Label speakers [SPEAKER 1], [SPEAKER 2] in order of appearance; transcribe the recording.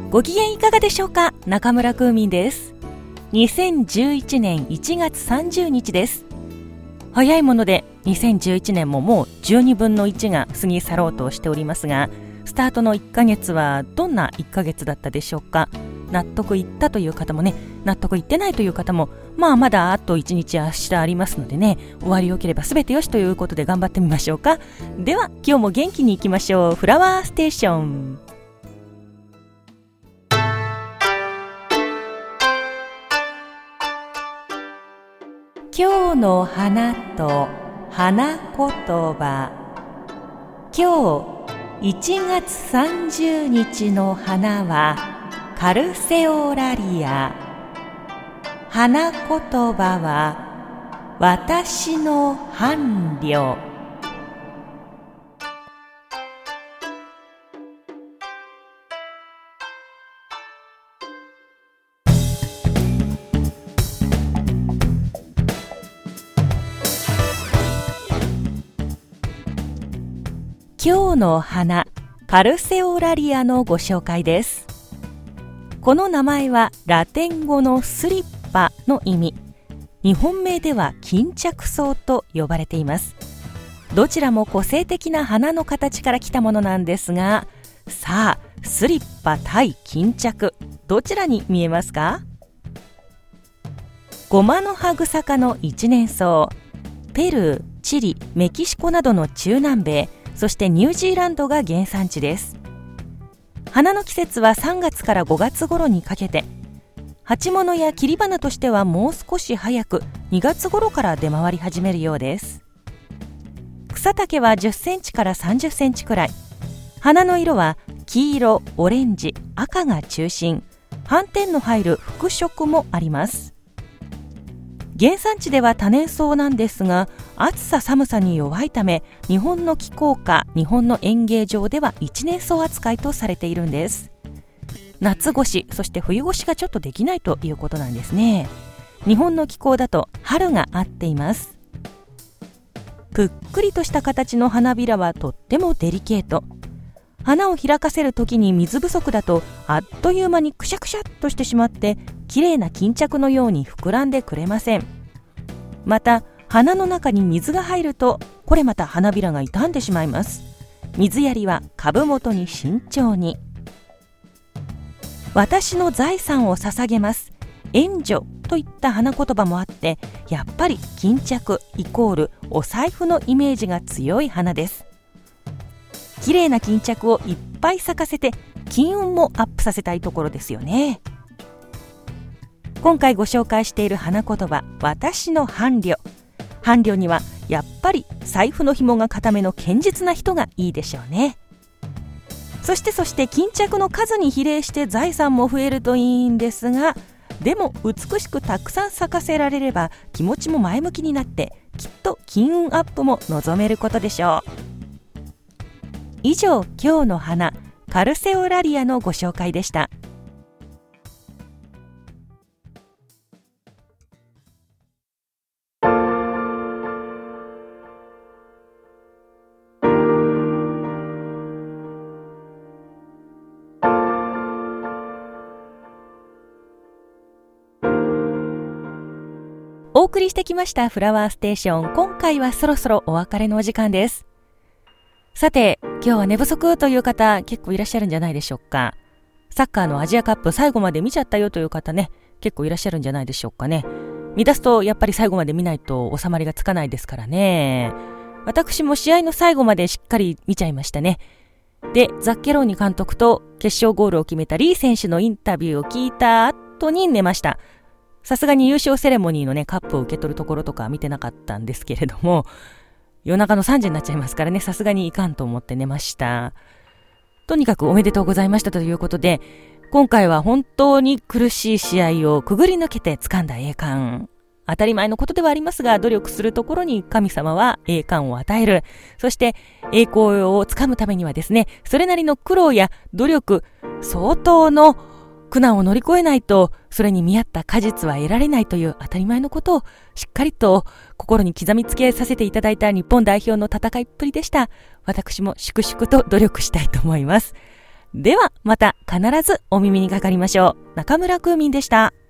[SPEAKER 1] ご機嫌いかがでしょうか。中村空民です。2011年1月30日です。早いもので2011年ももう12分の1が過ぎ去ろうとしておりますが、スタートの1ヶ月はどんな1ヶ月だったでしょうか。納得いったという方もね、納得いってないという方も、まだあと1日明日ありますのでね、終わりよければ全てよしということで頑張ってみましょうか。では今日も元気にいきましょう。フラワーステーション。今日の花と花言葉。今日1月30日の花はカルセオラリア。花言葉は私の伴侶。今日の花カルセオラリアのご紹介です。この名前はラテン語のスリッパの意味、日本名では巾着草と呼ばれています。どちらも個性的な花の形から来たものなんですが、さあスリッパ対巾着、どちらに見えますか？ゴマの葉草科の一年草、ペルー、チリ、メキシコなどの中南米、そしてニュージーランドが原産地です。花の季節は3月から5月頃にかけて、鉢物や切り花としてはもう少し早く2月頃から出回り始めるようです。草丈は10センチから30センチくらい。花の色は黄色、オレンジ、赤が中心。斑点の入る複色もあります。原産地では多年草なんですが、暑さ寒さに弱いため、日本の気候下、日本の園芸場では一年草扱いとされているんです。夏越し、そして冬越しがちょっとできないということなんですね。日本の気候だと春が合っています。ぷっくりとした形の花びらはとってもデリケート。花を開かせるときに水不足だとあっという間にくしゃくしゃっとしてしまって、きれいな巾着のように膨らんでくれません。また花の中に水が入ると、これまた花びらが傷んでしまいます。水やりは株元に慎重に。私の財産を捧げます、援助といった花言葉もあって、やっぱり巾着イコールお財布のイメージが強い花です。きれいな巾着をいっぱい咲かせて、金運もアップさせたいところですよね。今回ご紹介している花言葉、私の伴侶。伴侶にはやっぱり財布の紐が固めの堅実な人がいいでしょうね。そして巾着の数に比例して財産も増えるといいんですが、でも美しくたくさん咲かせられれば気持ちも前向きになって、きっと金運アップも望めることでしょう。以上、今日の花カルセオラリアのご紹介でした。お送りしてきましたフラワーステーション。今回はそろそろお別れのお時間です。さて、今日は寝不足という方結構いらっしゃるんじゃないでしょうか。サッカーのアジアカップ最後まで見ちゃったよという方ね、結構いらっしゃるんじゃないでしょうかね。見出すとやっぱり最後まで見ないと収まりがつかないですからね。私も試合の最後までしっかり見ちゃいましたね。で、ザッケローニ監督と決勝ゴールを決めたリー選手のインタビューを聞いた後に寝ました。さすがに優勝セレモニーのね、カップを受け取るところとか見てなかったんですけれども、夜中の3時になっちゃいますからね、さすがにいかんと思って寝ました。とにかくおめでとうございましたということで、今回は本当に苦しい試合をくぐり抜けて掴んだ栄冠。当たり前のことではありますが、努力するところに神様は栄冠を与える。そして栄光を掴むためにはですね、それなりの苦労や努力、相当の苦難を乗り越えないと、それに見合った果実は得られないという当たり前のことをしっかりと心に刻みつけさせていただいた日本代表の戦いっぷりでした。私も粛々と努力したいと思います。 ではまた必ずお耳にかかりましょう。中村空民でした。